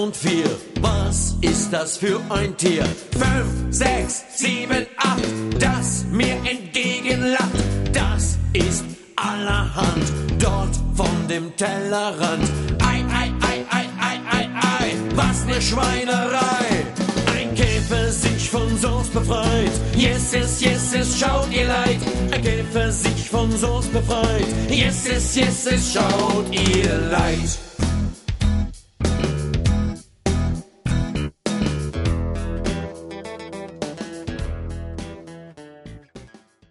und 4. Was ist das für ein Tier? 5, 6, 7, 8, das mir entgegenlacht. Das ist allerhand, dort von dem Tellerrand. Ei, ei, ei, ei, ei, ei, ei, was ne Schweinerei. Ein Käfer sich von Soße befreit. Yes, yes, yes, yes, schaut ihr Leid. Ein Käfer sich von Soße befreit. Yes, yes, yes, yes, schaut ihr Leid.